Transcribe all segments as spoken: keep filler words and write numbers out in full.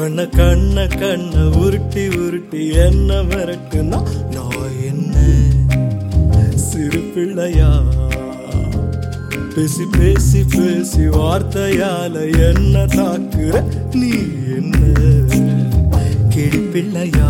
கண்ண கண்ண கண்ண உருட்டி உருட்டி என்ன மிரட்டுனா நான் என்ன சிறு பிள்ளையா? பேசி பேசி பேசி வார்த்தையால என்ன தாக்குற நீ என்ன கிளி பிள்ளையா?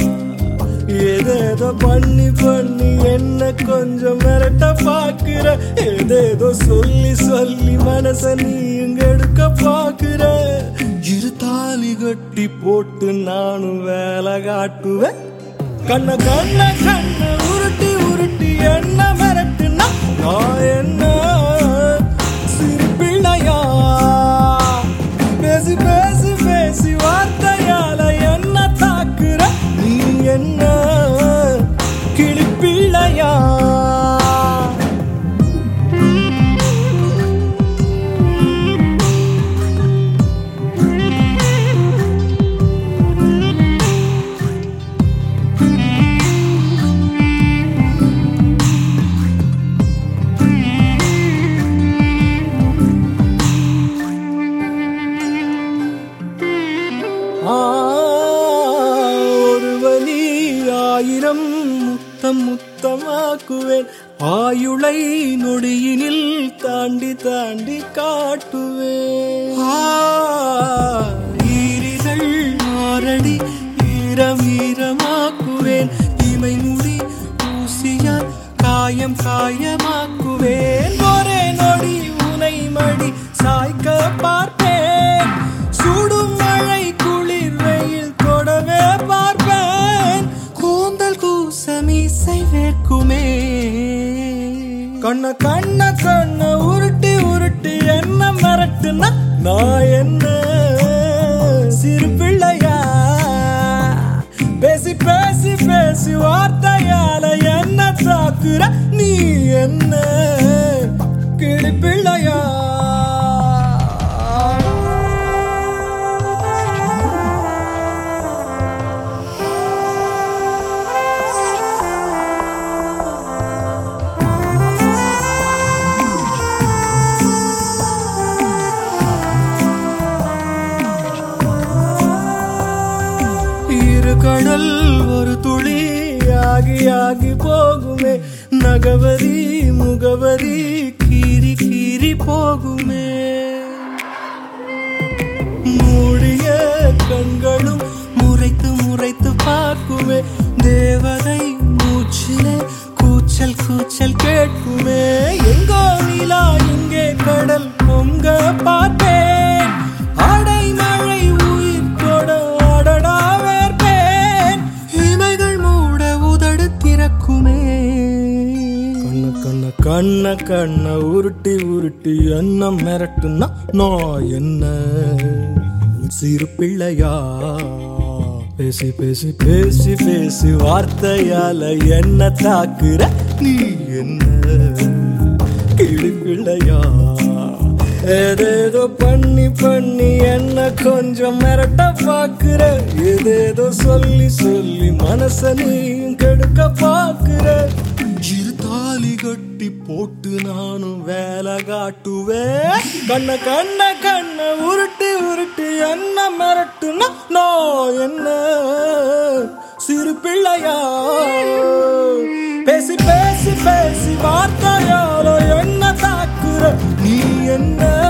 ஏதேதோ பண்ணி பண்ணி என்ன கொஞ்சம் மிரட்ட பாக்குற, ஏதேதோ சொல்லி சொல்லி மனச நீ இங்க எடுக்க பாக்குற. இரு தாலி கட்டி போட்டு நானும் வேலை காட்டுவேன். கண்ண கண்ண கண்ண உருட்டி உருட்டி என்ன மிரட்டுனா நான் என்ன சிறு பிள்ளையா? பேசி பேசி பேசி வார்த்தையால என்ன தாக்குற நீ என்ன கிளி பிள்ளையா? ஒரு வலி ஆயிரம் முத்தம் முத்தமாக்குவேன், ஆயுளை நொடியினில் தாண்டி தாண்டி காட்டுவேன். ஈரிகள் ஆரடி ஈரம் ஈரமாக்குவேன், இமை முடி ஊசியால் காயம் காயமாக்குவேன். ஒரே நொடி உனை மடி சாய்க்க பார்ப்பேன், சுடும் மழை குளிர் வெயில் தொடவே பார்ப்பேன். கூந்தல் கூசமீசை வேர்க்குமே. கண்ண கண்ண கண்ண உருட்டி உருட்டி என்ன மிரட்டுனா நான் என்ன சிறு பிள்ளையா? பேசி பேசி பேசி வார்த்தையால என்ன தாக்குற நீ என்ன கிளி பிள்ளையா? கடல் ஒரு துளி ஆகி ஆகி போகுமே, நகவரி முகவரி கீறி கீறி போகுமே. மூடிய கண்களும் முறைத்து முறைத்து பார்க்குமே, தேவதை மூச்சிலே கூச்சல் கூச்சல் கேட்குமே. எங்கோ நிலா எங்கே கடல் பொங்க பார்ப்பேன், அடை மழை உயிர் தொட அடடா வேர்ப்பேன். இமைகள் மூட உதடு திறக்குமே. கண்ண கண்ண கண்ண கண்ண உருட்டி உருட்டி என்ன மிரட்டுனா நான் என்ன சிறு பிள்ளையா? பேசி பேசி பேசி பேசி வார்த்தையால என்ன தாக்குற நீ என்ன கிளி பிள்ளையா? ஏதேதோ பண்ணி பண்ணி என்ன கொஞ்சம் மிரட்ட பாக்குற, ஏதேதோ சொல்லி சொல்லி மனச நீ கெடுக்க பாக்குற. இரு தாலி கட்டி போட்டு நானும் வேலை காட்டுவேன். கண்ண கண்ண கண்ண உருட்டி உருட்டி என்ன மிரட்டுனா நான் என்ன சிறு பிள்ளையா? பேசி பேசி பேசி வார்த்தையால என்ன தாக்குற நீ என்ன